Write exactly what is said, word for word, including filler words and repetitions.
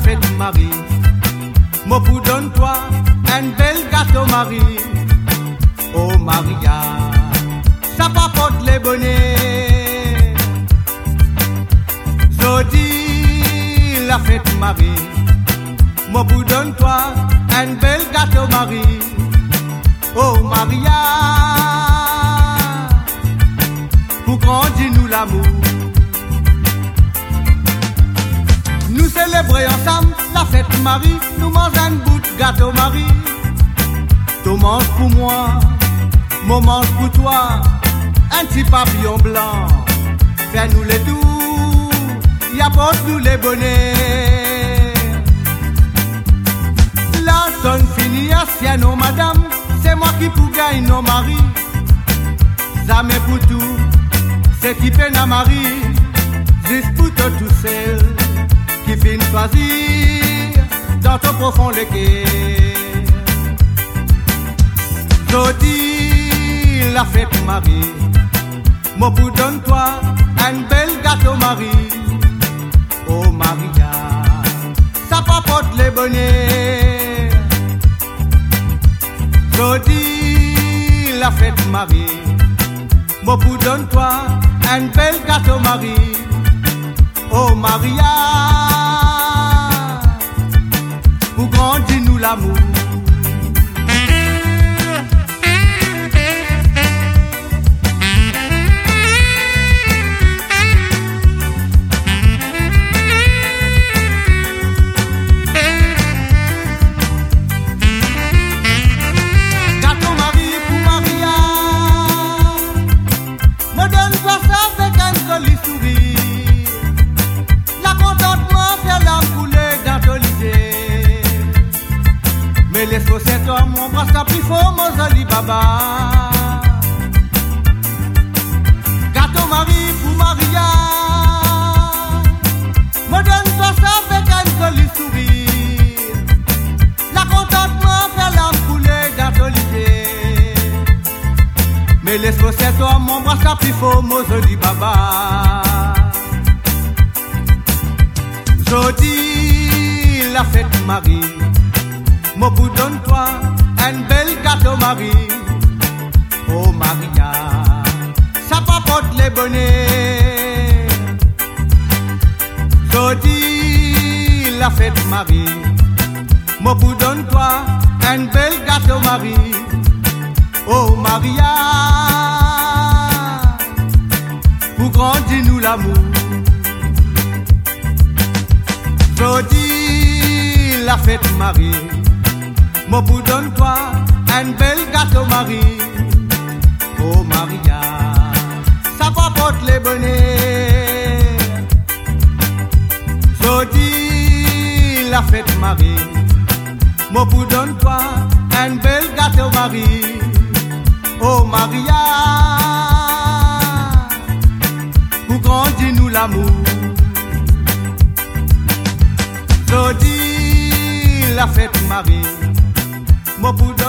fête Marie. Moi pour donne-toi un bel gâteau Marie. Oh Maria, ça papote les bonnets. Jodi la fête Marie. Moi pour donne-toi un bel gâteau Marie. Oh Maria, pour grandir nous l'amour. Nous célébrer ensemble la fête Marie. Nous mangeons un bout de gâteau Marie. Tu manges pour moi, moi mange pour toi. Un petit papillon blanc, fais-nous les doux, y apporte-nous les bonnets. La sonne finie à sien, non madame, c'est moi qui pour gagner nos maris. Jamais pour tout, c'est qui peine à Marie, juste pour toi tout seul, qui finit choisir dans ton profond le cœur. Jodi la fête Marie, moi pour donne-toi un bel gâteau Marie. Oh Maria, ça papote les bonnets. Jodi la fête Marie, moi pour donne-toi un bel gâteau Marie. Oh Maria, pour grandir nous l'amour. Mais laisse-moi c'est toi mon bras ça plus fort mon joli baba. Gâteau Marie pour Maria, me donne-toi ça avec un joli sourire. La contentement fait l'âme couler gâteau l'idée. Mais laisse-moi c'est toi mon bras ça plus fort mon joli baba. Jodi la fête Marie, moi pour donne-toi un bel gâteau Marie. Oh Maria, ça papote les bonnets. Jodi la fête Marie, moi pour donne-toi un bel gâteau Marie. Oh Maria, pour grandir nous l'amour. Jodi la fête Marie, moi pour donne-toi un bel gâteau Marie. Oh Maria, ça papote les bonnets. Jodi la fête Marie, moi pour donne-toi un bel gâteau Marie. Oh Maria, pour grandir nous l'amour. Jodi la fête Marie, moi pour